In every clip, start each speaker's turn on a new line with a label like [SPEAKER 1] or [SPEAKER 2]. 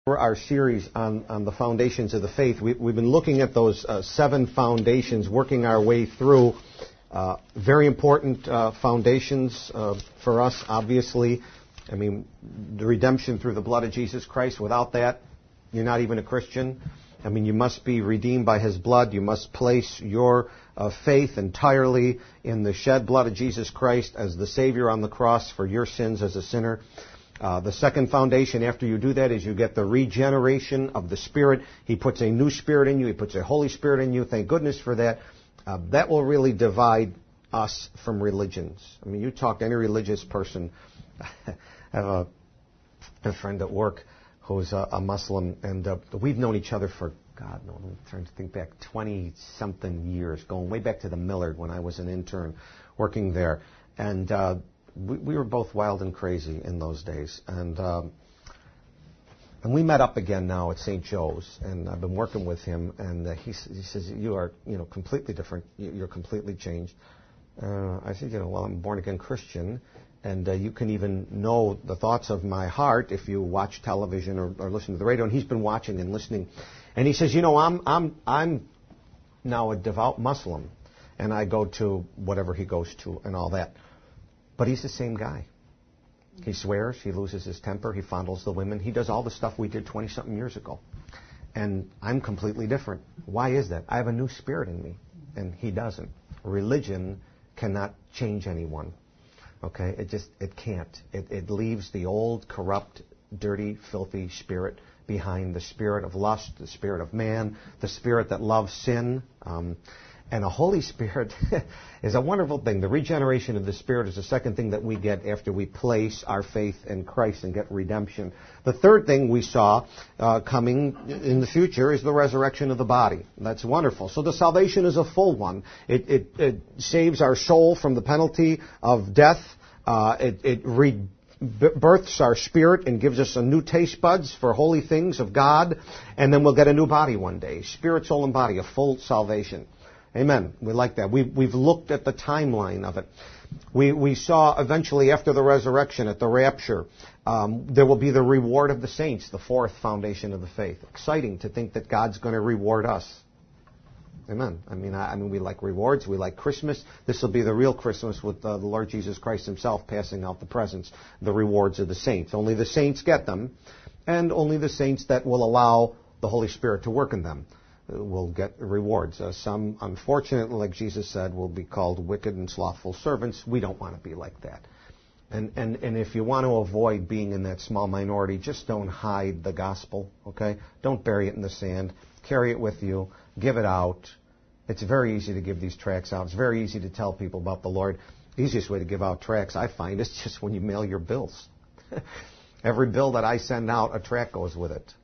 [SPEAKER 1] Our series on the foundations of the faith. We've been looking at those 7 foundations, working our way through. Very important foundations for us, obviously. I mean, the redemption through the blood of Jesus Christ. Without that, you're not even a Christian. I mean, you must be redeemed by His blood. You must place your faith entirely in the shed blood of Jesus Christ as the Savior on the cross for your sins as a sinner. The second foundation after you do that is you get the regeneration of the Spirit. He puts a new Spirit in you. He puts a Holy Spirit in you. Thank goodness for that. That will really divide us from religions. I mean, you talk to any religious person. I have a friend at work who's a Muslim, and we've known each other for, I'm trying to think back, 20-something years, going way back to the Millard when I was an intern working there. And we were both wild and crazy in those days. And we met up again now at St. Joe's, and I've been working with him, and he says, you are, completely different. You're completely changed. I said, well, I'm a born-again Christian, and you can even know the thoughts of my heart if you watch television or listen to the radio. And he's been watching and listening. And he says, I'm now a devout Muslim, and I go to whatever he goes to and all that. But he's the same guy. He swears, he loses his temper, he fondles the women. He does all the stuff we did 20-something years ago. And I'm completely different. Why is that? I have a new spirit in me, and he doesn't. Religion cannot change anyone. Okay? It can't. It leaves the old, corrupt, dirty, filthy spirit behind, the spirit of lust, the spirit of man, the spirit that loves sin. And a Holy Spirit is a wonderful thing. The regeneration of the Spirit is the second thing that we get after we place our faith in Christ and get redemption. The third thing we saw coming in the future is the resurrection of the body. That's wonderful. So the salvation is a full one. It saves our soul from the penalty of death. It rebirths our spirit and gives us a new taste buds for holy things of God. And then we'll get a new body one day. Spirit, soul, and body, a full salvation. Amen. We like that. We've looked at the timeline of it. We saw eventually after the resurrection, at the rapture, there will be the reward of the saints, the fourth foundation of the faith. Exciting to think that God's going to reward us. Amen. I mean, we like rewards. We like Christmas. This will be the real Christmas with the Lord Jesus Christ Himself passing out the presents, the rewards of the saints. Only the saints get them, and only the saints that will allow the Holy Spirit to work in them will get rewards. Some, unfortunately, like Jesus said, will be called wicked and slothful servants. We don't want to be like that. And if you want to avoid being in that small minority, just don't hide the gospel, okay? Don't bury it in the sand. Carry it with you. Give it out. It's very easy to give these tracts out. It's very easy to tell people about the Lord. The easiest way to give out tracts, I find, is just when you mail your bills. Every bill that I send out, a tract goes with it.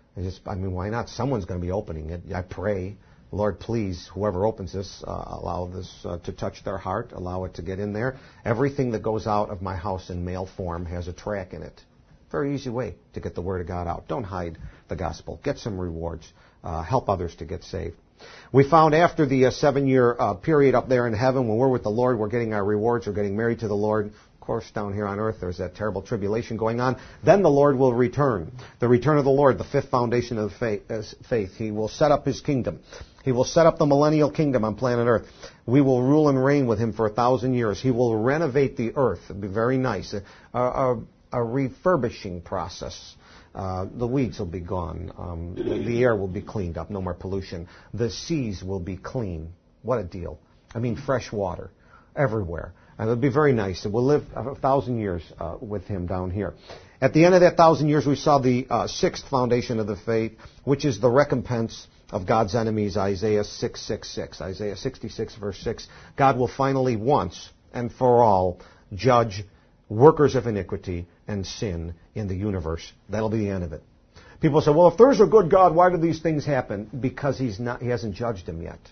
[SPEAKER 1] Why not? Someone's going to be opening it. I pray, Lord, please, whoever opens this, allow this to touch their heart, allow it to get in there. Everything that goes out of my house in mail form has a tract in it. Very easy way to get the Word of God out. Don't hide the gospel. Get some rewards. Help others to get saved. We found after the 7-year period up there in heaven, when we're with the Lord, we're getting our rewards, we're getting married to the Lord. Of course, down here on earth, there's that terrible tribulation going on. Then the Lord will return. The return of the Lord, the fifth foundation of faith. He will set up His kingdom. He will set up the millennial kingdom on planet earth. We will rule and reign with Him for 1,000 years. He will renovate the earth. It'll be very nice. A refurbishing process. The weeds will be gone. The air will be cleaned up. No more pollution. The seas will be clean. What a deal. Fresh water everywhere. And it'll be very nice. And we'll live 1,000 years with Him down here. At the end of that 1,000 years, we saw the sixth foundation of the faith, which is the recompense of God's enemies, Isaiah 6:6. Isaiah 66, verse 6. God will finally, once and for all, judge workers of iniquity and sin in the universe. That'll be the end of it. People say, well, if there's a good God, why do these things happen? Because He hasn't judged them yet.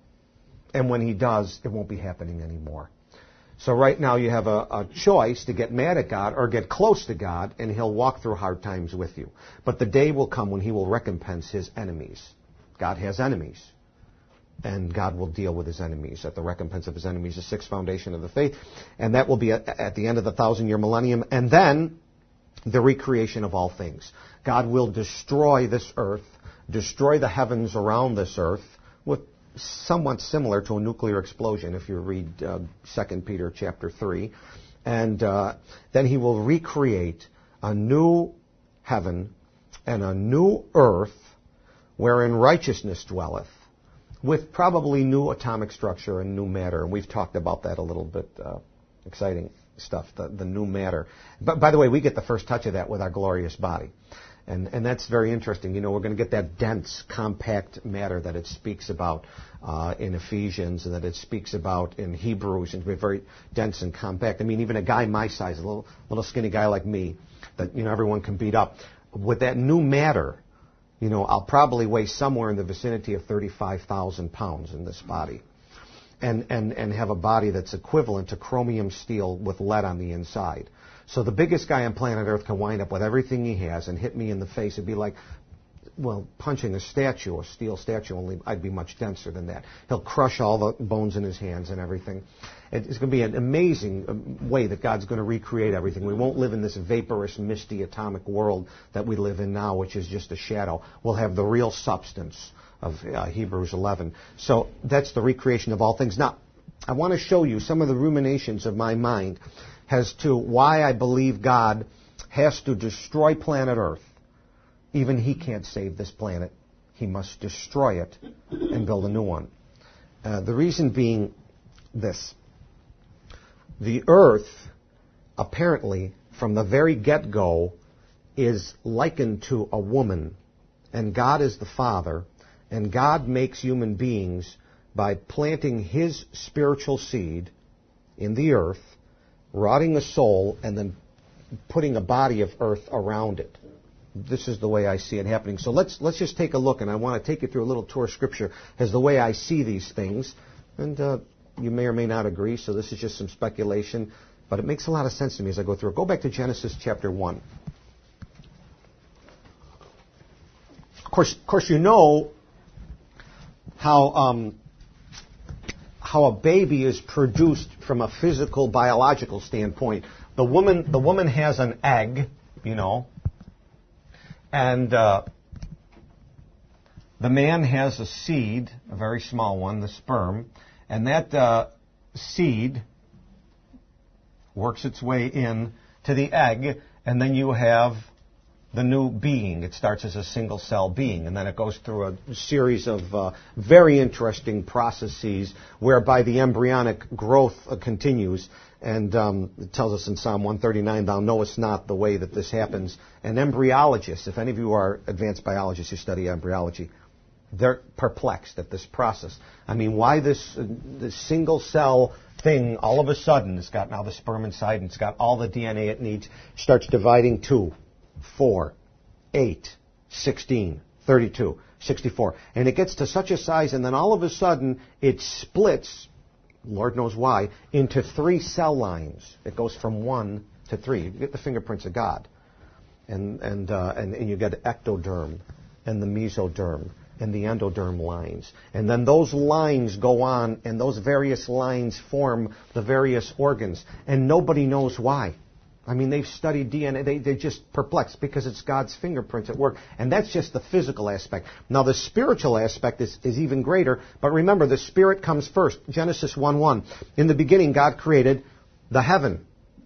[SPEAKER 1] And when He does, it won't be happening anymore. So right now you have a choice to get mad at God or get close to God, and He'll walk through hard times with you. But the day will come when He will recompense His enemies. God has enemies. And God will deal with His enemies. At the recompense of His enemies, the sixth foundation of the faith. And that will be at the end of the 1,000-year millennium. And then the recreation of all things. God will destroy this earth, destroy the heavens around this earth, with somewhat similar to a nuclear explosion, if you read 2 Peter chapter 3. And then he will recreate a new heaven and a new earth wherein righteousness dwelleth, with probably new atomic structure and new matter. And we've talked about that a little bit, exciting stuff, the new matter. But by the way, we get the first touch of that with our glorious body. And that's very interesting. You know, we're going to get that dense, compact matter that it speaks about in Ephesians, and that it speaks about in Hebrews, and very dense and compact. I mean, even a guy my size, a little skinny guy like me, that, you know, everyone can beat up. With that new matter, you know, I'll probably weigh somewhere in the vicinity of 35,000 pounds in this body. And have a body that's equivalent to chromium steel with lead on the inside. So the biggest guy on planet Earth can wind up with everything he has and hit me in the face. It'd be like, well, punching a steel statue, only I'd be much denser than that. He'll crush all the bones in his hands and everything. It's going to be an amazing way that God's going to recreate everything. We won't live in this vaporous, misty, atomic world that we live in now, which is just a shadow. We'll have the real substance of Hebrews 11. So that's the recreation of all things. Now, I want to show you some of the ruminations of my mind as to why I believe God has to destroy planet Earth. Even He can't save this planet. He must destroy it and build a new one. The reason being this. The Earth, apparently, from the very get-go, is likened to a woman, and God is the Father, and God makes human beings by planting His spiritual seed in the earth, rotting a soul, and then putting a body of earth around it. This is the way I see it happening. So let's just take a look, and I want to take you through a little tour of Scripture as the way I see these things. And you may or may not agree, so this is just some speculation, but it makes a lot of sense to me as I go through it. Go back to Genesis chapter 1. Of course, you know how a baby is produced from a physical, biological standpoint. The woman has an egg, you know, and the man has a seed, a very small one, the sperm, and that seed works its way in to the egg, and then you have the new being. It starts as a single-cell being, and then it goes through a series of very interesting processes whereby the embryonic growth continues. And it tells us in Psalm 139, "Thou knowest not the way that this happens." And embryologists, if any of you are advanced biologists who study embryology, they're perplexed at this process. I mean, why this single-cell thing all of a sudden, it's got now the sperm inside, and it's got all the DNA it needs, starts dividing 2, 4, 8, 16, 32, 64. And it gets to such a size, and then all of a sudden it splits, Lord knows why, into 3 cell lines. It goes from 1 to 3. You get the fingerprints of God. And you get the ectoderm and the mesoderm and the endoderm lines. And then those lines go on, and those various lines form the various organs. And nobody knows why. I mean, they've studied DNA. They're just perplexed because it's God's fingerprints at work. And that's just the physical aspect. Now, the spiritual aspect is even greater. But remember, the Spirit comes first. Genesis 1:1. In the beginning, God created the heaven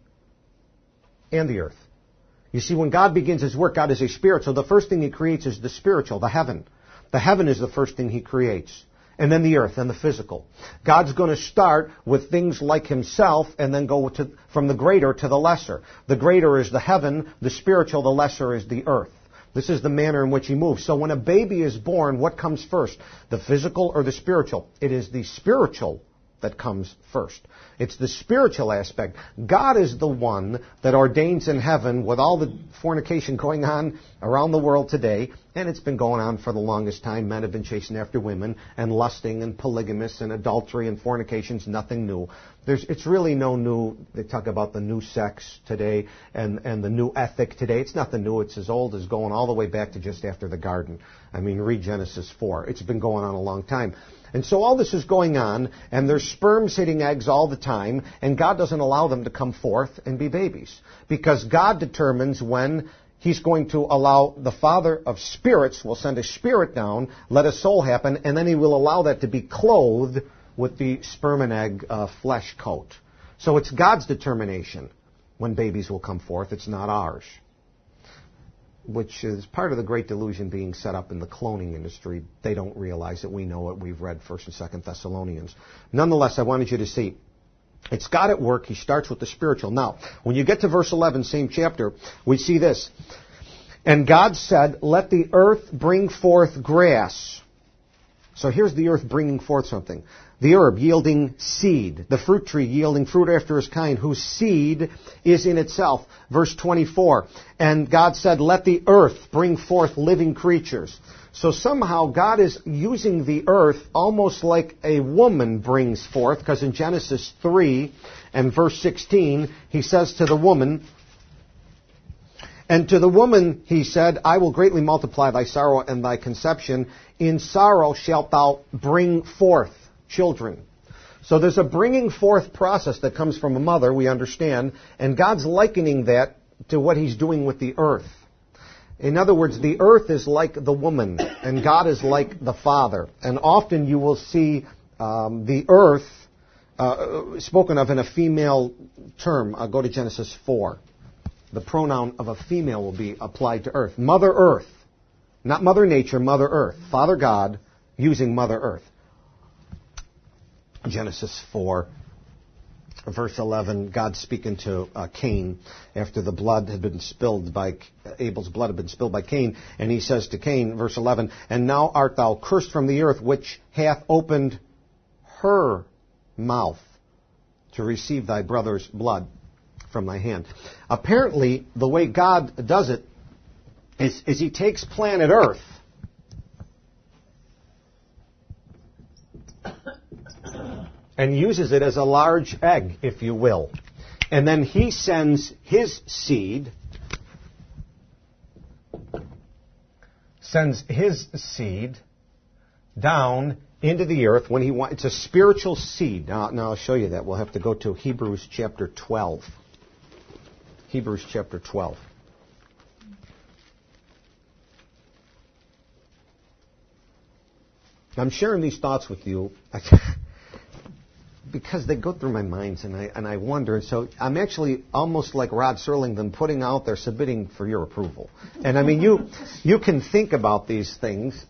[SPEAKER 1] and the earth. You see, when God begins His work, God is a spirit. So the first thing He creates is the spiritual, the heaven. The heaven is the first thing He creates. And then the earth and the physical. God's going to start with things like Himself and then go from the greater to the lesser. The greater is the heaven, the spiritual, the lesser is the earth. This is the manner in which He moves. So when a baby is born, what comes first? The physical or the spiritual? It is the spiritual that comes first. It's the spiritual aspect. God is the one that ordains in heaven, with all the fornication going on around the world today, and it's been going on for the longest time. Men have been chasing after women and lusting and polygamous and adultery and fornication's nothing new. It's really no new. They talk about the new sex today and the new ethic today. It's nothing new. It's as old as going all the way back to just after the garden. I mean, read Genesis 4. It's been going on a long time. And so all this is going on, and there's sperms hitting eggs all the time, and God doesn't allow them to come forth and be babies. Because God determines when He's going to allow the Father of spirits, will send a spirit down, let a soul happen, and then He will allow that to be clothed with the sperm and egg flesh coat. So it's God's determination when babies will come forth. It's not ours. Which is part of the great delusion being set up in the cloning industry. They don't realize it. We know it. We've read 1st and 2nd Thessalonians. Nonetheless, I wanted you to see, it's God at work. He starts with the spiritual. Now, when you get to verse 11, same chapter, we see this. And God said, let the earth bring forth grass. So here's the earth bringing forth something. The herb yielding seed. The fruit tree yielding fruit after his kind, whose seed is in itself. Verse 24. And God said, let the earth bring forth living creatures. So somehow God is using the earth almost like a woman brings forth, because in Genesis 3 and verse 16, He says to the woman, and to the woman He said, I will greatly multiply thy sorrow and thy conception. In sorrow shalt thou bring forth children. So there's a bringing forth process that comes from a mother, we understand, and God's likening that to what He's doing with the earth. In other words, the earth is like the woman, and God is like the father. And often you will see the earth spoken of in a female term. I'll go to Genesis 4. The pronoun of a female will be applied to earth. Mother Earth. Not Mother Nature, Mother Earth. Father God using Mother Earth. Genesis 4. Verse 11, God speaking to Cain after the blood had been spilled by, Abel's blood had been spilled by Cain, and He says to Cain, verse 11, and now art thou cursed from the earth, which hath opened her mouth to receive thy brother's blood from thy hand. Apparently, the way God does it is He takes planet Earth and uses it as a large egg, if you will. And then He sends His seed, down into the earth when He wants. It's a spiritual seed. Now I'll show you that. We'll have to go to Hebrews chapter 12. Hebrews chapter 12. I'm sharing these thoughts with you because they go through my mind, and I wonder. So I'm actually almost like Rod Serling, them putting out there, submitting for your approval. And I mean, you can think about these things.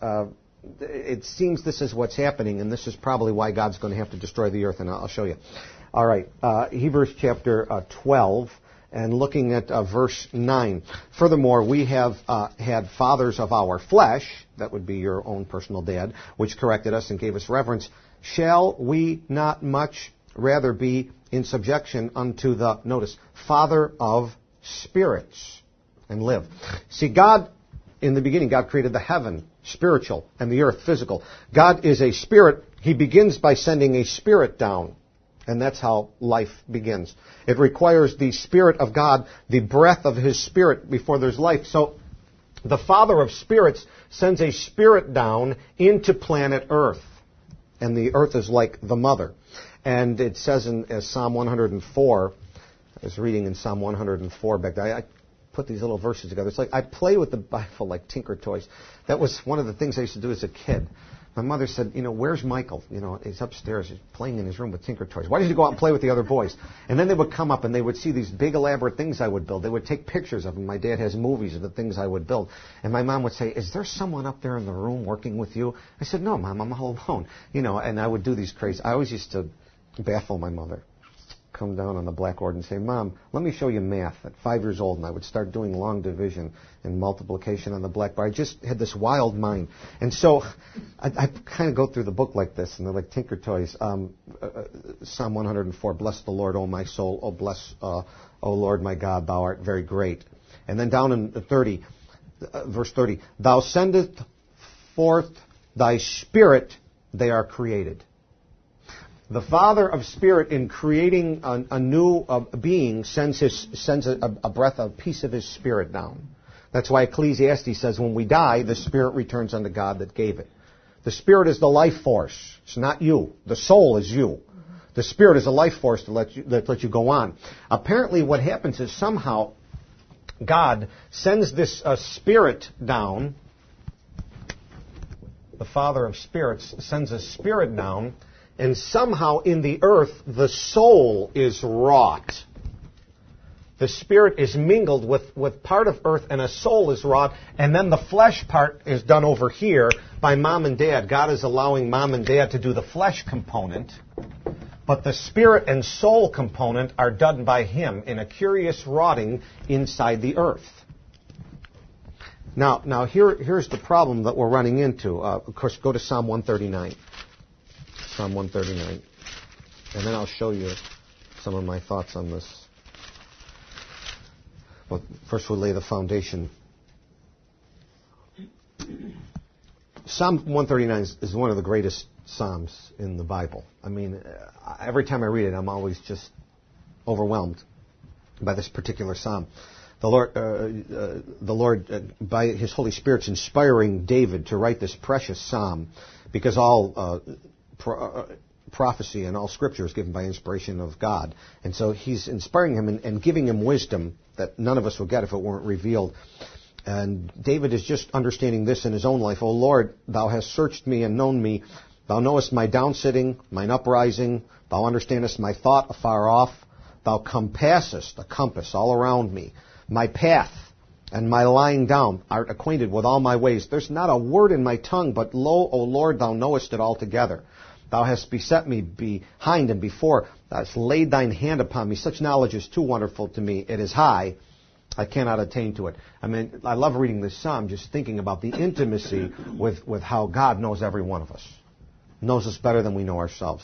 [SPEAKER 1] It seems this is what's happening, and this is probably why God's going to have to destroy the earth, and I'll show you. All right, Hebrews chapter 12, and looking at verse 9. Furthermore, we have had fathers of our flesh, that would be your own personal dad, which corrected us and gave us reverence. Shall we not much rather be in subjection unto the, notice, Father of spirits, and live? See, God, in the beginning, God created the heaven, spiritual, and the earth, physical. God is a spirit. He begins by sending a spirit down. And that's how life begins. It requires the Spirit of God, the breath of His Spirit before there's life. So the Father of spirits sends a spirit down into planet Earth. And the earth is like the mother. And it says in Psalm 104, I was reading in Psalm 104 back then, I put these little verses together. It's like I play with the Bible like Tinker Toys. That was one of the things I used to do as a kid. My mother said, where's Michael? He's upstairs. He's playing in his room with Tinker Toys. Why did you go out and play with the other boys? And then they would come up and they would see these big elaborate things I would build. They would take pictures of them. My dad has movies of the things I would build. And my mom would say, is there someone up there in the room working with you? I said, no, Mom, I'm all alone. And I would do these crazy. I always used to baffle my mother. Come down on the blackboard and say, Mom, let me show you math at 5 years old. And I would start doing long division and multiplication on the blackboard. I just had this wild mind. And so I kind of go through the book like this, and they're like Tinker Toys. Psalm 104, bless the Lord, O my soul. Oh, bless, O Lord, my God, thou art very great. And then down in verse 30, thou sendest forth thy spirit, they are created. The Father of Spirit, in creating a new being, sends a breath, a piece of His Spirit down. That's why Ecclesiastes says when we die, the Spirit returns unto God that gave it. The Spirit is the life force. It's not you. The soul is you. The Spirit is a life force that lets you go on. Apparently what happens is somehow God sends this Spirit down. The Father of spirits sends a Spirit down, and somehow in the earth the soul is wrought. The Spirit is mingled with part of earth, and a soul is wrought, and then the flesh part is done over here by mom and dad. God is allowing mom and dad to do the flesh component, but the spirit and soul component are done by Him in a curious wroughting inside the earth. Now here's the problem that we're running into. Of course, go to Psalm 139. Psalm 139. And then I'll show you some of my thoughts on this. Well, first we'll lay the foundation. Psalm 139 is one of the greatest Psalms in the Bible. I mean, every time I read it, I'm always just overwhelmed by this particular Psalm. The Lord, by His Holy Spirit's inspiring David to write this precious Psalm, because all prophecy and all Scripture is given by inspiration of God. And so He's inspiring him and giving him wisdom that none of us would get if it weren't revealed. And David is just understanding this in his own life. O Lord, Thou hast searched me and known me. Thou knowest my downsitting, mine uprising. Thou understandest my thought afar off. Thou compassest a compass all around me. My path and my lying down art acquainted with all my ways. There's not a word in my tongue, but lo, O Lord, Thou knowest it altogether. Thou hast beset me behind and before. Thou hast laid Thine hand upon me. Such knowledge is too wonderful to me. It is high. I cannot attain to it. I mean, I love reading this psalm, just thinking about the intimacy with how God knows every one of us. Knows us better than we know ourselves.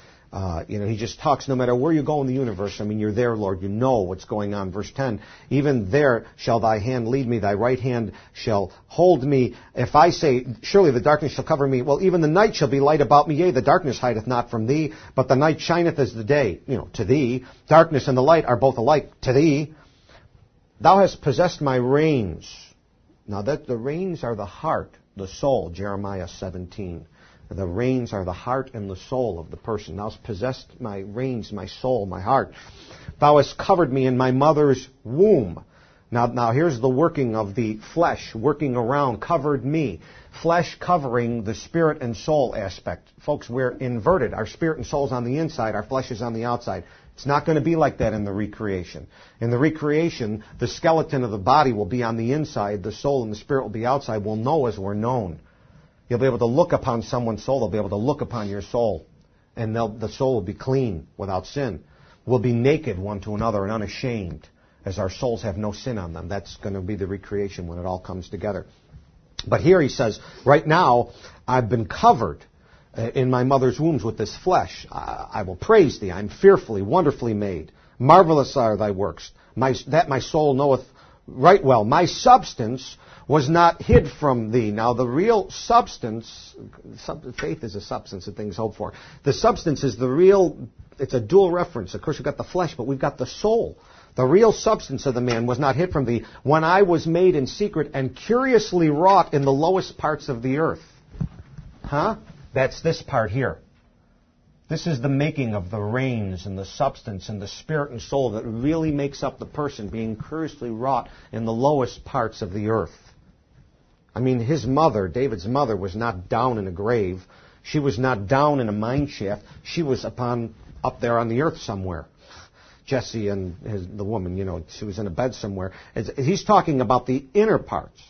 [SPEAKER 1] He just talks no matter where you go in the universe. I mean, you're there, Lord. You know what's going on. Verse 10, even there shall Thy hand lead me. Thy right hand shall hold me. If I say, surely the darkness shall cover me. Well, even the night shall be light about me. Yea, the darkness hideth not from Thee. But the night shineth as the day, to Thee. Darkness and the light are both alike to Thee. Thou hast possessed my reins. Now that the reins are the heart, the soul, Jeremiah 17. The reins are the heart and the soul of the person. Thou hast possessed my reins, my soul, my heart. Thou hast covered me in my mother's womb. Now here's the working of the flesh, working around, covered me. Flesh covering the spirit and soul aspect. Folks, we're inverted. Our spirit and soul's on the inside, our flesh is on the outside. It's not going to be like that in the recreation. In the recreation, the skeleton of the body will be on the inside, the soul and the spirit will be outside. We'll know as we're known. You'll be able to look upon someone's soul. They'll be able to look upon your soul. And the soul will be clean, without sin. We'll be naked one to another and unashamed, as our souls have no sin on them. That's going to be the recreation when it all comes together. But here he says, right now, I've been covered in my mother's wombs with this flesh. I will praise Thee. I'm fearfully, wonderfully made. Marvelous are Thy works. That my soul knoweth right well. My substance was not hid from Thee. Now, the real substance, faith is a substance of things hoped for. The substance is the real, it's a dual reference. Of course, we've got the flesh, but we've got the soul. The real substance of the man was not hid from Thee when I was made in secret and curiously wrought in the lowest parts of the earth. That's this part here. This is the making of the reins and the substance and the spirit and soul that really makes up the person, being curiously wrought in the lowest parts of the earth. I mean, his mother, David's mother, was not down in a grave. She was not down in a mine shaft. She was up there on the earth somewhere. Jesse and the woman, she was in a bed somewhere. He's talking about the inner parts.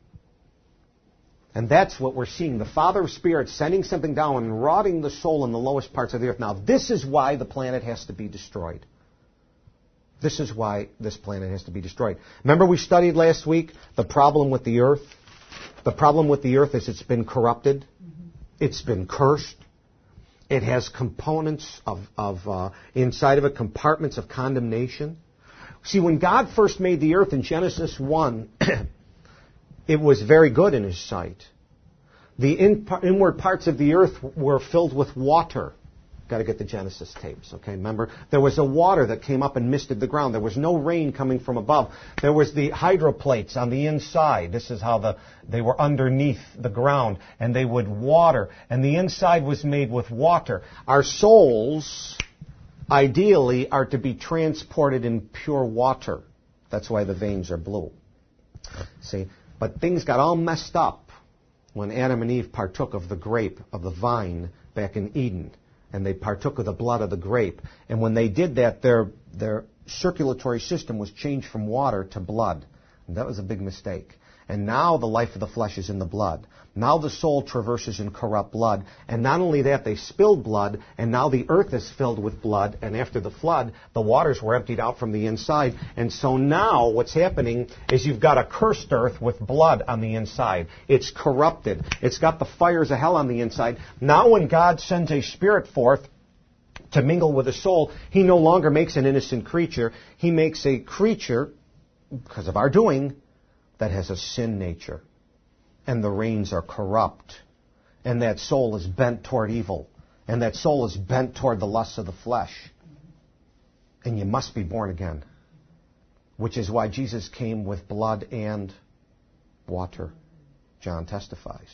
[SPEAKER 1] And that's what we're seeing. The Father of Spirits sending something down and rotting the soul in the lowest parts of the earth. Now, this is why the planet has to be destroyed. This is why this planet has to be destroyed. Remember we studied last week the problem with the earth? The problem with the earth is it's been corrupted. It's been cursed. It has components of inside of it, compartments of condemnation. See, when God first made the earth in Genesis 1, it was very good in His sight. The inward parts of the earth were filled with water. Got to get the Genesis tapes, okay? Remember, there was a water that came up and misted the ground. There was no rain coming from above. There was the hydroplates on the inside. This is how they were underneath the ground, and they would water, and the inside was made with water. Our souls, ideally, are to be transported in pure water. That's why the veins are blue. See? But things got all messed up when Adam and Eve partook of the grape, of the vine, back in Eden. And they partook of the blood of the grape. And when they did that, their circulatory system was changed from water to blood. And that was a big mistake. And now the life of the flesh is in the blood. Now the soul traverses in corrupt blood. And not only that, they spilled blood, and now the earth is filled with blood. And after the flood, the waters were emptied out from the inside. And so now what's happening is you've got a cursed earth with blood on the inside. It's corrupted. It's got the fires of hell on the inside. Now when God sends a spirit forth to mingle with a soul, he no longer makes an innocent creature. He makes a creature, because of our doing, that has a sin nature. And the reins are corrupt. And that soul is bent toward evil. And that soul is bent toward the lusts of the flesh. And you must be born again. Which is why Jesus came with blood and water. John testifies.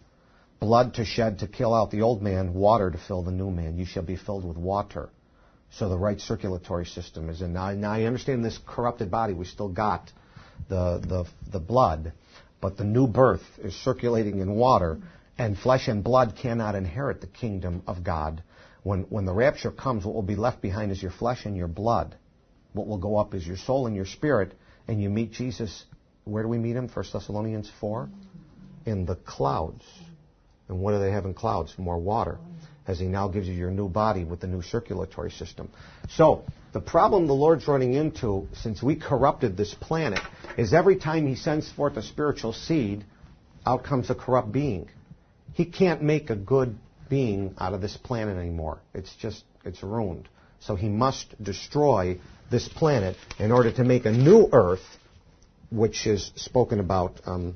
[SPEAKER 1] Blood to shed to kill out the old man, water to fill the new man. You shall be filled with water. So the right circulatory system is in. Now I understand this corrupted body. We still got the blood, but the new birth is circulating in water, and flesh and blood cannot inherit the kingdom of God. When the rapture comes, what will be left behind is your flesh and your blood. What will go up is your soul and your spirit, and you meet Jesus. Where do we meet him? 1 Thessalonians 4? In the clouds. And what do they have in clouds? More water. As he now gives you your new body with the new circulatory system. So, the problem the Lord's running into, since we corrupted this planet, is every time he sends forth a spiritual seed, out comes a corrupt being. He can't make a good being out of this planet anymore. It's ruined. So he must destroy this planet in order to make a new earth, which is spoken about go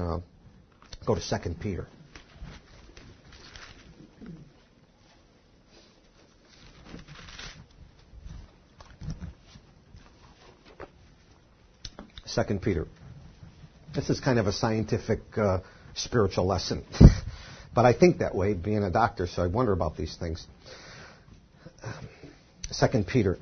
[SPEAKER 1] to 2 Peter. 2 Peter. This is kind of a scientific, spiritual lesson. But I think that way, being a doctor, so I wonder about these things. 2 Peter.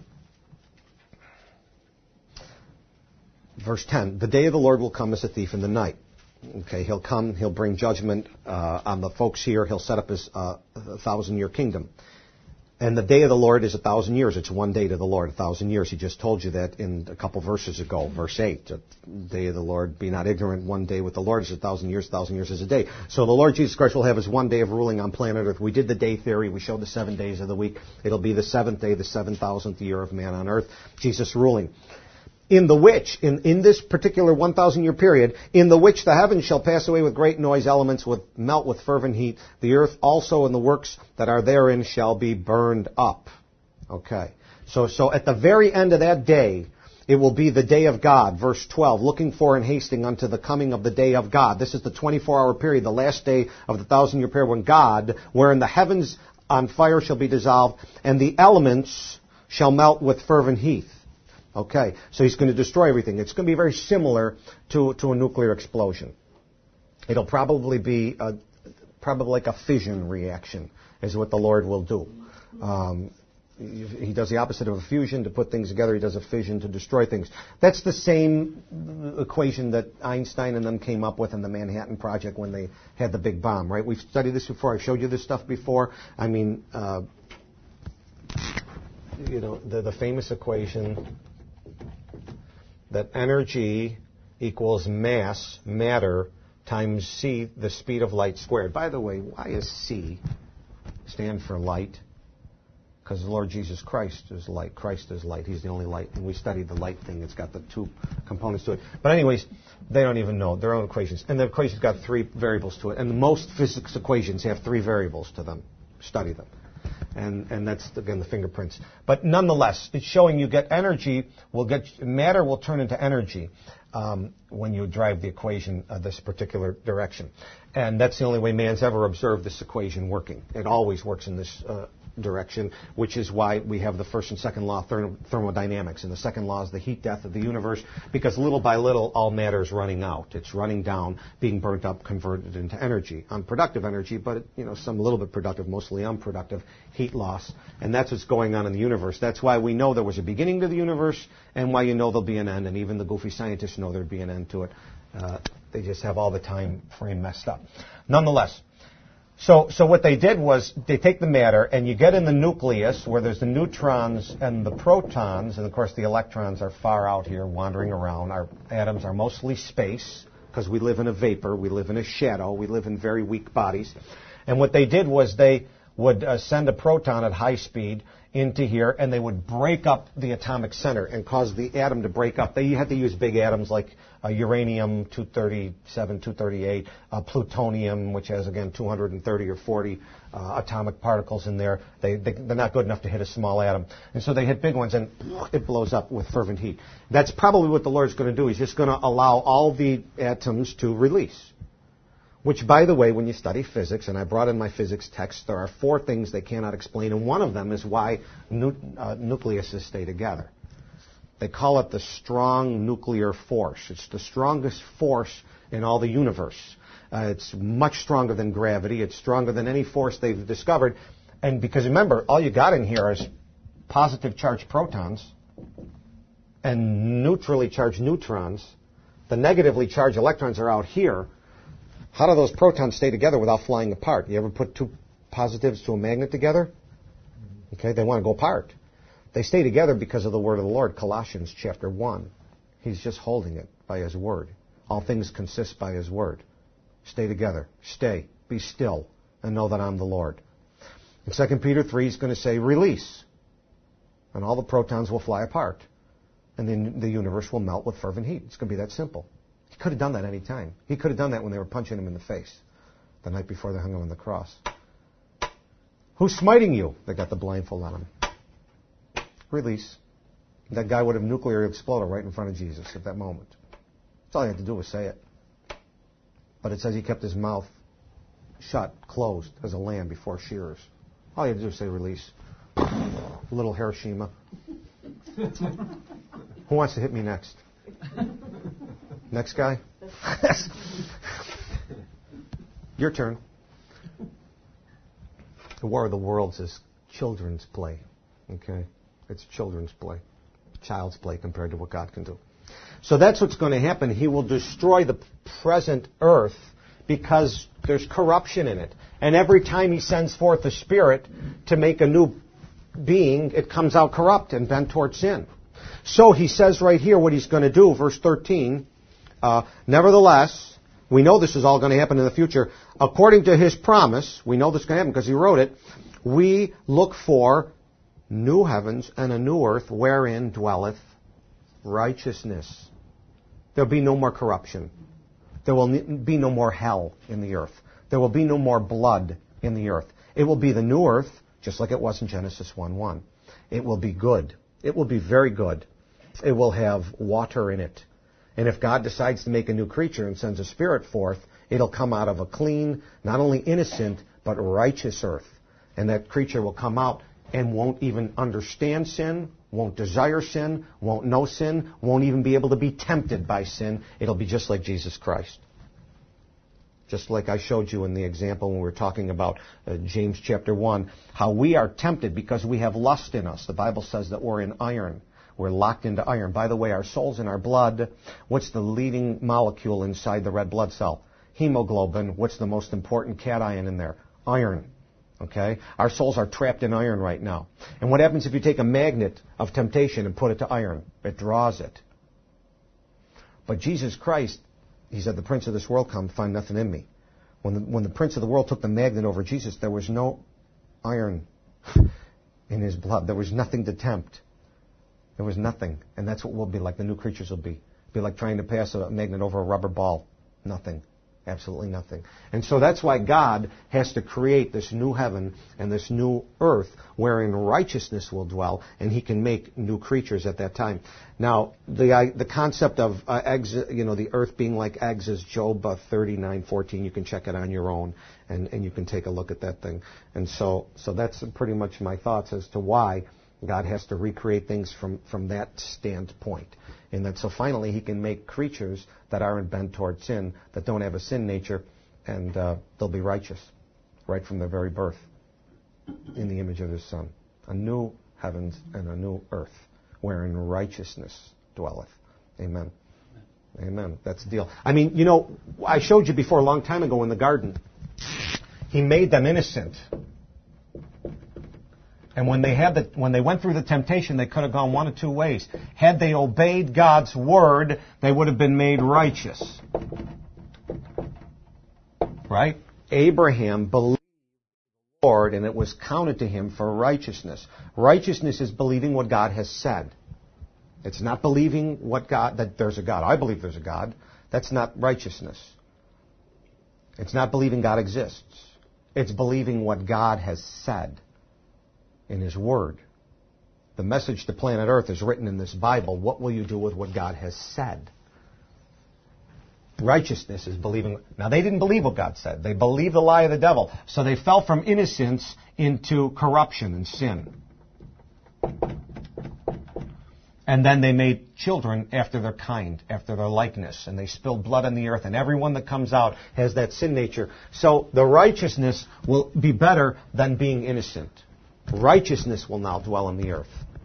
[SPEAKER 1] Verse 10. The day of the Lord will come as a thief in the night. Okay, he'll come, he'll bring judgment on the folks here. He'll set up his 1,000-year kingdom. And the day of the Lord is 1,000 years. It's one day to the Lord, 1,000 years. He just told you that in a couple verses ago, verse 8. The day of the Lord, be not ignorant, one day with the Lord is 1,000 years is a day. So the Lord Jesus Christ will have his one day of ruling on planet Earth. We did the day theory. We showed the 7 days of the week. It'll be the 7th day, the 7,000th year of man on earth. Jesus ruling. In the which, in this particular 1,000-year period, in the which the heavens shall pass away with great noise, elements melt with fervent heat, the earth also and the works that are therein shall be burned up. Okay. So at the very end of that day, it will be the day of God, verse 12, looking for and hasting unto the coming of the day of God. This is the 24-hour period, the last day of the 1,000-year period when God, wherein the heavens on fire shall be dissolved, and the elements shall melt with fervent heat. Okay, so he's going to destroy everything. It's going to be very similar to a nuclear explosion. It'll probably be probably like a fission reaction is what the Lord will do. He does the opposite of a fusion to put things together. He does a fission to destroy things. That's the same equation that Einstein and them came up with in the Manhattan Project when they had the big bomb, right? We've studied this before. I've showed you this stuff before. I mean, the famous equation that energy equals mass, matter, times c, the speed of light squared. By the way, why does c stand for light? Because the Lord Jesus Christ is light. Christ is light. He's the only light. And we studied the light thing. It's got the two components to it. But anyways, they don't even know their own equations. And the equation's got 3 variables to it. And most physics equations have 3 variables to them. Study them. And that's, again, the fingerprints. But nonetheless, it's showing you get energy, matter will turn into energy when you drive the equation this particular direction. And that's the only way man's ever observed this equation working. It always works in this direction, which is why we have the first and second law of thermodynamics. And the second law is the heat death of the universe, because little by little, all matter is running out. It's running down, being burnt up, converted into energy. Unproductive energy, but, some little bit productive, mostly unproductive, heat loss. And that's what's going on in the universe. That's why we know there was a beginning to the universe, and why there'll be an end. And even the goofy scientists know there'd be an end to it. They just have all the time frame messed up. Nonetheless, so what they did was they take the matter, and you get in the nucleus where there's the neutrons and the protons, and of course the electrons are far out here wandering around. Our atoms are mostly space, because we live in a vapor, we live in a shadow, we live in very weak bodies. And what they did was they would send a proton at high speed into here, and they would break up the atomic center and cause the atom to break up. They had to use big atoms like uranium-237, 238, plutonium, which has, again, 230 or 40 atomic particles in there. They're not good enough to hit a small atom. And so they hit big ones, and it blows up with fervent heat. That's probably what the Lord's going to do. He's just going to allow all the atoms to release. Which, by the way, when you study physics, and I brought in my physics text, there are 4 things they cannot explain, and one of them is why nucleuses stay together. They call it the strong nuclear force. It's the strongest force in all the universe. It's much stronger than gravity. It's stronger than any force they've discovered. And because, remember, all you got in here is positive charged protons and neutrally charged neutrons. The negatively charged electrons are out here. How do those protons stay together without flying apart? You ever put 2 positives to a magnet together? Okay, they want to go apart. They stay together because of the word of the Lord, Colossians chapter 1. He's just holding it by His word. All things consist by His word. Stay together. Stay. Be still. And know that I'm the Lord. In 2 Peter 3, he's going to say, release. And all the protons will fly apart. And then the universe will melt with fervent heat. It's going to be that simple. He could have done that any time. He could have done that when they were punching him in the face the night before they hung him on the cross. Who's smiting you? They got the blindfold on him. Release. That guy would have nuclear exploded right in front of Jesus at that moment. That's all he had to do was say it. But it says he kept his mouth shut, closed, as a lamb before shearers. All he had to do was say release. Little Hiroshima. Who wants to hit me next? Next guy? Your turn. The War of the Worlds is children's play. Okay? It's children's play. Child's play compared to what God can do. So that's what's going to happen. He will destroy the present earth because there's corruption in it. And every time He sends forth the Spirit to make a new being, it comes out corrupt and bent toward sin. So He says right here what He's going to do, verse 13, nevertheless, we know this is all going to happen in the future. According to His promise, we know this is going to happen because He wrote it, we look for new heavens and a new earth wherein dwelleth righteousness. There'll be no more corruption. There will be no more hell in the earth. There will be no more blood in the earth. It will be the new earth, just like it was in Genesis 1:1. It will be good. It will be very good. It will have water in it. And if God decides to make a new creature and sends a spirit forth, it'll come out of a clean, not only innocent, but righteous earth. And that creature will come out and won't even understand sin, won't desire sin, won't know sin, won't even be able to be tempted by sin. It'll be just like Jesus Christ. Just like I showed you in the example when we were talking about James chapter 1, how we are tempted because we have lust in us. The Bible says that we're in iron. We're locked into iron. By the way, our soul's in our blood. What's the leading molecule inside the red blood cell? Hemoglobin. What's the most important cation in there? Iron. Okay? Our souls are trapped in iron right now. And what happens if you take a magnet of temptation and put it to iron? It draws it. But Jesus Christ, He said, the prince of this world come, find nothing in me. When the prince of the world took the magnet over Jesus, there was no iron in His blood. There was nothing to tempt. There was nothing. And that's what we'll be like. The new creatures will be. It'll be like trying to pass a magnet over a rubber ball. Nothing. Absolutely nothing. And so that's why God has to create this new heaven and this new earth wherein righteousness will dwell, and He can make new creatures at that time. Now, the concept of eggs, the earth being like eggs is Job 39:14. You can check it on your own, and you can take a look at that thing. And so that's pretty much my thoughts as to why God has to recreate things from that standpoint. And that so finally He can make creatures that aren't bent toward sin, that don't have a sin nature, and they'll be righteous right from their very birth in the image of His Son. A new heavens and a new earth wherein righteousness dwelleth. Amen. Amen. That's the deal. I mean, I showed you before a long time ago in the garden, He made them innocent. And when they went through the temptation, they could have gone one of two ways. Had they obeyed God's word, they would have been made righteous. Right? Abraham believed the Lord, and it was counted to him for righteousness. Righteousness is believing what God has said. It's not believing that there's a God. I believe there's a God. That's not righteousness. It's not believing God exists. It's believing what God has said in His Word. The message to planet Earth is written in this Bible. What will you do with what God has said? Righteousness is believing. Now, they didn't believe what God said. They believed the lie of the devil. So they fell from innocence into corruption and sin. And then they made children after their kind, after their likeness, and they spilled blood on the earth, and everyone that comes out has that sin nature. So the righteousness will be better than being innocent. Righteousness will now dwell on the earth.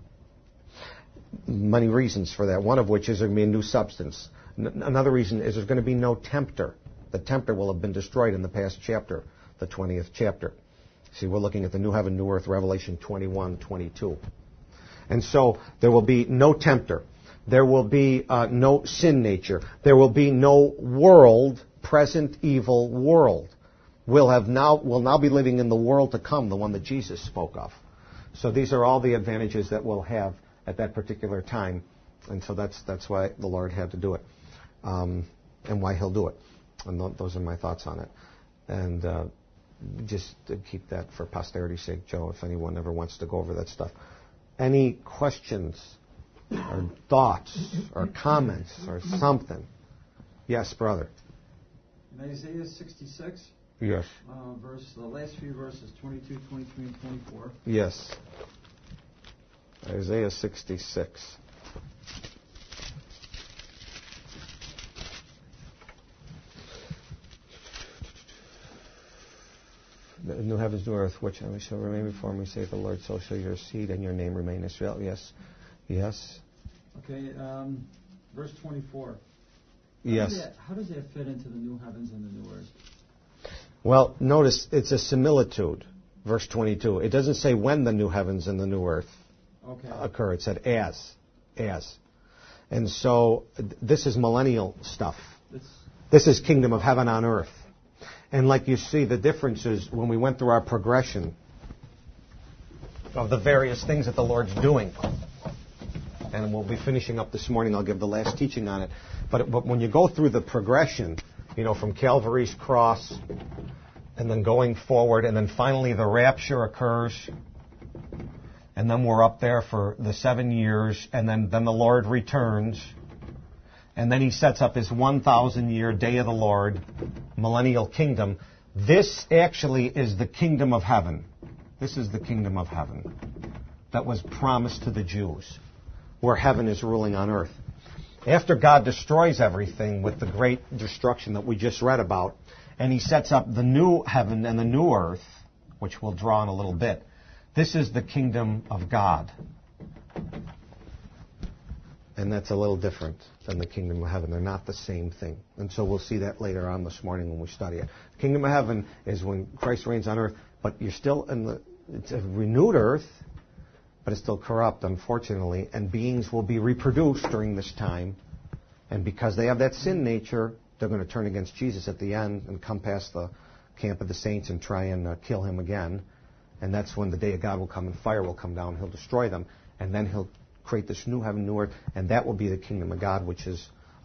[SPEAKER 1] Many reasons for that, one of which is there going to be a new substance. Another reason is there's going to be no tempter. The tempter will have been destroyed in the past chapter, the 20th chapter. See, we're looking at the new heaven, new earth, Revelation 21:22. And so there will be no tempter. There will be no sin nature. There will be no world, present evil world. We'll now be living in the world to come, the one that Jesus spoke of. So these are all the advantages that we'll have at that particular time. And so that's why the Lord had to do it. And why He'll do it. And those are my thoughts on it. And just to keep that for posterity's sake, Joe, if anyone ever wants to go over that stuff. Any questions or thoughts or comments or something? Yes, brother.
[SPEAKER 2] In Isaiah 66,
[SPEAKER 1] yes.
[SPEAKER 2] The last few verses, 22, 23, and 24.
[SPEAKER 1] Yes. Isaiah 66. The new heavens, new earth, which I shall remain before me, saith the Lord, so shall your seed and your name remain Israel. Yes. Yes.
[SPEAKER 2] Okay, verse 24.
[SPEAKER 1] Yes.
[SPEAKER 2] How does that fit into the new heavens and the new earth?
[SPEAKER 1] Well, notice it's a similitude, verse 22. It doesn't say when the new heavens and the new earth occur. It said as. And so this is millennial stuff. This is kingdom of heaven on earth. And like you see, the difference is when we went through our progression of the various things that the Lord's doing. And we'll be finishing up this morning. I'll give the last teaching on it. But when you go through the progression, from Calvary's cross and then going forward, and then finally the rapture occurs, and then we're up there for the 7 years, and then the Lord returns, and then He sets up His 1,000-year day of the Lord, millennial kingdom. This actually is the kingdom of heaven. This is the kingdom of heaven that was promised to the Jews, where heaven is ruling on earth. After God destroys everything with the great destruction that we just read about, and He sets up the new heaven and the new earth, which we'll draw in a little bit, this is the kingdom of God. And that's a little different than the kingdom of heaven. They're not the same thing. And so we'll see that later on this morning when we study it. The kingdom of heaven is when Christ reigns on earth, but you're still it's a renewed earth, but it's still corrupt, unfortunately, and beings will be reproduced during this time. And because they have that sin nature, they're going to turn against Jesus at the end and come past the camp of the saints and try and kill Him again. And that's when the day of God will come and fire will come down. He'll destroy them. And then He'll create this new heaven, new earth, and that will be the kingdom of God, which is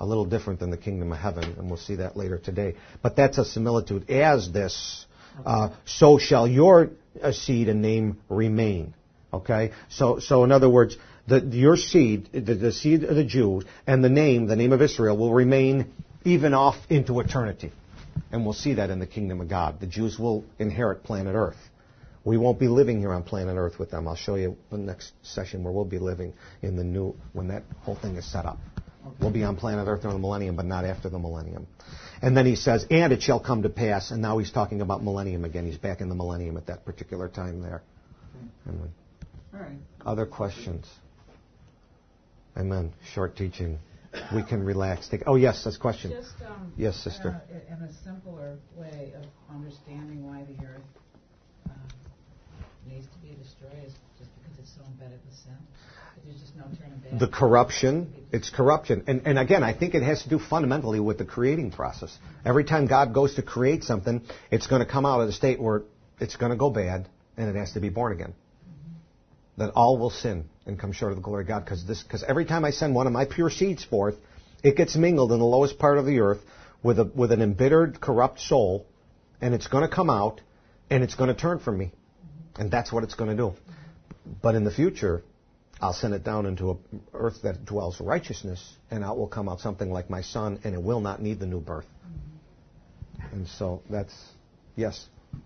[SPEAKER 1] a little different than the kingdom of heaven, and we'll see that later today. But that's a similitude. As this, so shall your seed and name remain. Okay? So in other words, your seed, the seed of the Jews, and the name of Israel, will remain even off into eternity. And we'll see that in the kingdom of God. The Jews will inherit planet Earth. We won't be living here on planet Earth with them. I'll show you in the next session where we'll be living in the new, when that whole thing is set up. Okay. We'll be on planet Earth during the millennium, but not after the millennium. And then he says, and it shall come to pass. And now he's talking about millennium again. He's back in the millennium at that particular time there. Okay. Amen.
[SPEAKER 2] All right.
[SPEAKER 1] Other questions? Amen. Short teaching. We can relax. Oh, yes, that's a question.
[SPEAKER 3] Just,
[SPEAKER 1] yes, sister.
[SPEAKER 3] In a simpler way of understanding why the earth needs to be destroyed is just because it's so embedded with sin. There's just no turning back.
[SPEAKER 1] The corruption. It's corruption. And again, I think it has to do fundamentally with the creating process. Every time God goes to create something, it's going to come out of the state where it's going to go bad, and it has to be born again. That all will sin and come short of the glory of God. Because every time I send one of my pure seeds forth, it gets mingled in the lowest part of the earth with an embittered, corrupt soul, and it's going to come out, and it's going to turn from me. And that's what it's going to do. But in the future, I'll send it down into an earth that dwells righteousness, and out will come out something like my Son, and it will not need the new birth. And so that's, yes.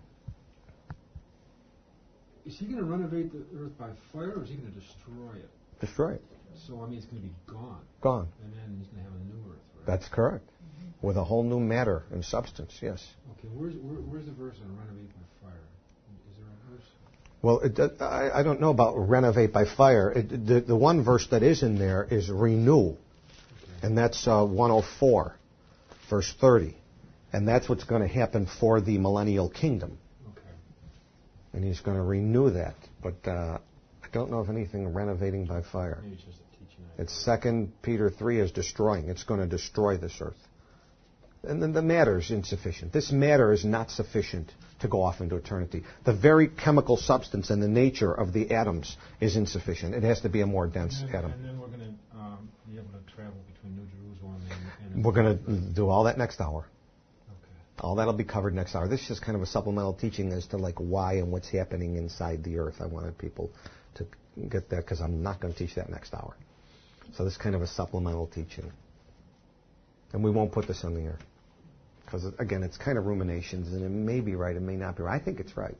[SPEAKER 4] Is he going to renovate the earth by fire, or is he going to destroy it?
[SPEAKER 1] Destroy it.
[SPEAKER 4] So, I mean, it's going to be gone.
[SPEAKER 1] Gone.
[SPEAKER 4] And then he's going to have a new earth, right?
[SPEAKER 1] That's correct. With a whole new matter and substance, yes.
[SPEAKER 4] Okay, where's the verse on renovate by fire? Is there a verse?
[SPEAKER 1] Well, I don't know about renovate by fire. The one verse that is in there is renew. Okay. And that's 104, verse 30. And that's what's going to happen for the millennial kingdom. And he's going to renew that. But I don't know of anything renovating by fire.
[SPEAKER 4] Maybe it's just a teaching.
[SPEAKER 1] It's 2 Peter 3 is destroying. It's going to destroy this earth. And then the matter is insufficient. This matter is not sufficient to go off into eternity. The very chemical substance and the nature of the atoms is insufficient. It has to be a more dense atom.
[SPEAKER 4] And then we're going to be able to travel between New Jerusalem and...
[SPEAKER 1] We're going to do all that next hour. All that'll be covered next hour. This is just kind of a supplemental teaching as to like why and what's happening inside the earth. I wanted people to get that because I'm not going to teach that next hour. So this is kind of a supplemental teaching. And we won't put this on the air. Because, again, it's kind of ruminations, and it may be right, it may not be right. I think it's right.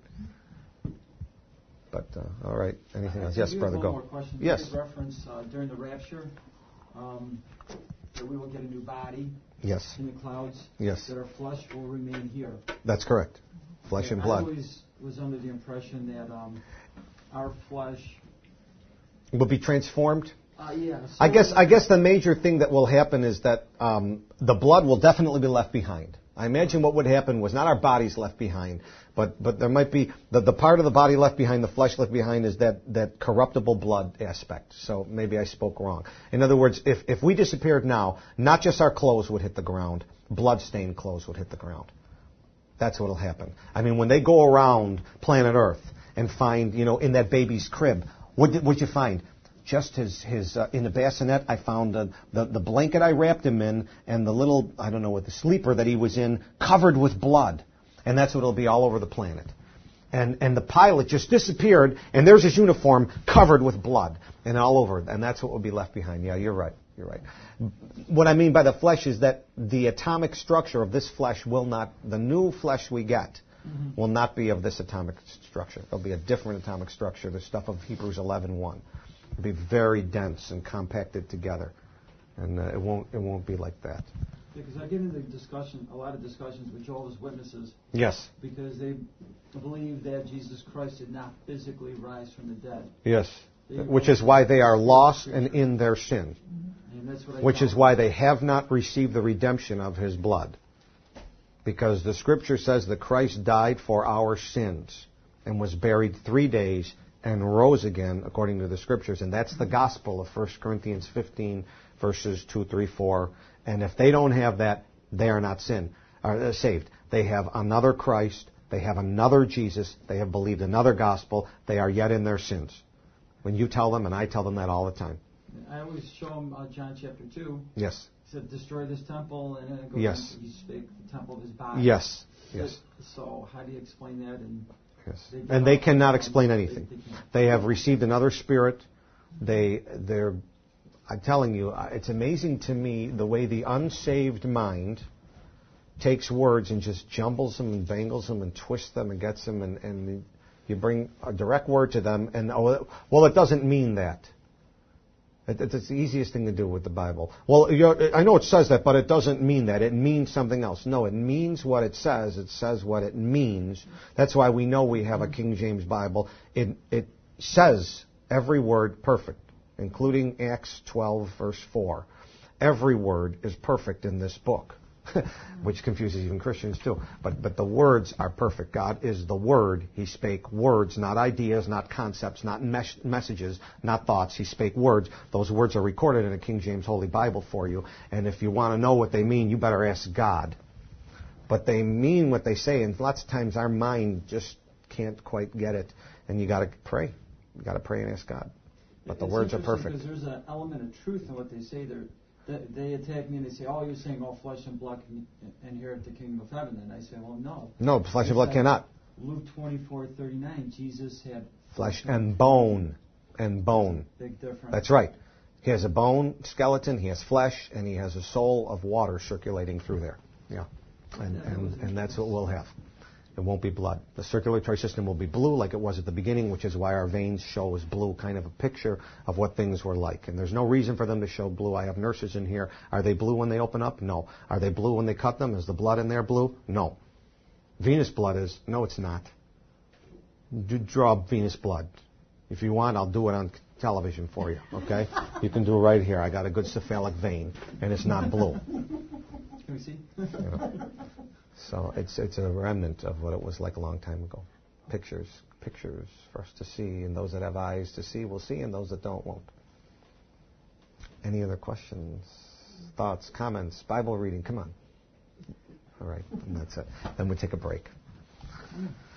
[SPEAKER 1] But, all right. Anything else? Yes, brother, go.
[SPEAKER 2] One more question.
[SPEAKER 1] Yes.
[SPEAKER 2] You reference during the rapture that we will get a new body.
[SPEAKER 1] Yes.
[SPEAKER 2] In the clouds.
[SPEAKER 1] Yes.
[SPEAKER 2] That our flesh will remain here.
[SPEAKER 1] That's correct. Flesh and blood.
[SPEAKER 2] I always was under the impression that our flesh
[SPEAKER 1] will be transformed.
[SPEAKER 2] Yeah. So
[SPEAKER 1] I guess the major thing that will happen is that the blood will definitely be left behind. I imagine what would happen was not our bodies left behind, but there might be the part of the body left behind, the flesh left behind, is that corruptible blood aspect. So maybe I spoke wrong. In other words, if we disappeared now, not just our clothes would hit the ground, blood-stained clothes would hit the ground. That's what will happen. I mean, when they go around planet Earth and find, in that baby's crib, what'd you find? Just his in the bassinet, I found the blanket I wrapped him in and the little, I don't know what, the sleeper that he was in, covered with blood. And that's what it'll be all over the planet. And the pilot just disappeared, and there's his uniform covered with blood and all over it. And that's what will be left behind. Yeah, you're right. You're right. What I mean by the flesh is that the atomic structure of this flesh will not, the new flesh we get, will not be of this atomic structure. It'll be a different atomic structure, the stuff of Hebrews 11:1. It'll be very dense and compacted together, and it won't be like that.
[SPEAKER 2] Because I get into a lot of discussions with Jehovah's Witnesses.
[SPEAKER 1] Yes.
[SPEAKER 2] Because they believe that Jesus Christ did not physically rise from the dead.
[SPEAKER 1] Yes. Which is why they are lost and in their sin.
[SPEAKER 2] And that's what
[SPEAKER 1] which is why they have not received the redemption of His blood. Because the Scripture says that Christ died for our sins and was buried 3 days and rose again according to the Scriptures. And that's the gospel of 1 Corinthians 15, verses 2, 3, 4. And if they don't have that, they are not saved. They have another Christ. They have another Jesus. They have believed another gospel. They are yet in their sins. When you tell them, and I tell them that all the time.
[SPEAKER 2] I always show them John chapter 2.
[SPEAKER 1] Yes.
[SPEAKER 2] It said, destroy this temple, and then it goes
[SPEAKER 1] Yes.
[SPEAKER 2] on, he spake the temple of his body.
[SPEAKER 1] Yes. Yes.
[SPEAKER 2] So how do you explain that? And
[SPEAKER 1] Yes. And they cannot explain anything. They have received another spirit. They're. I'm telling you, it's amazing to me the way the unsaved mind takes words and just jumbles them and bangles them and twists them and gets them, and you bring a direct word to them, and it doesn't mean that. It's the easiest thing to do with the Bible. Well, I know it says that, but it doesn't mean that. It means something else. No, it means what it says. It says what it means. That's why we know we have a King James Bible. It says every word perfect, including Acts 12, verse 4. Every word is perfect in this book, which confuses even Christians too. But the words are perfect. God is the Word. He spake words, not ideas, not concepts, not messages, not thoughts. He spake words. Those words are recorded in a King James Holy Bible for you. And if you want to know what they mean, you better ask God. But they mean what they say, and lots of times our mind just can't quite get it. And you got to pray. You got to pray and ask God. But the words are perfect.
[SPEAKER 2] Because there's an element of truth in what they say. They attack me and they say, "Oh, you're saying all flesh and blood can inherit the kingdom of heaven." And I say, "Well, no.
[SPEAKER 1] No, flesh and blood cannot."
[SPEAKER 2] Luke 24:39, Jesus had
[SPEAKER 1] flesh and bone. And bone.
[SPEAKER 2] Big difference.
[SPEAKER 1] That's right. He has a bone skeleton, he has flesh, and he has a soul of water circulating through there. Yeah. And that's what we'll have. It won't be blood. The circulatory system will be blue like it was at the beginning, which is why our veins show as blue, kind of a picture of what things were like. And there's no reason for them to show blue. I have nurses in here. Are they blue when they open up? No. Are they blue when they cut them? Is the blood in there blue? No. Venous blood is? No, it's not. Draw venous blood. If you want, I'll do it on television for you, okay? You can do it right here. I got a good cephalic vein, and it's not blue.
[SPEAKER 2] Can we see?
[SPEAKER 1] So it's a remnant of what it was like a long time ago. Pictures for us to see, and those that have eyes to see will see, and those that don't won't. Any other questions, thoughts, comments, Bible reading? Come on. All right, and that's it. Then we take a break.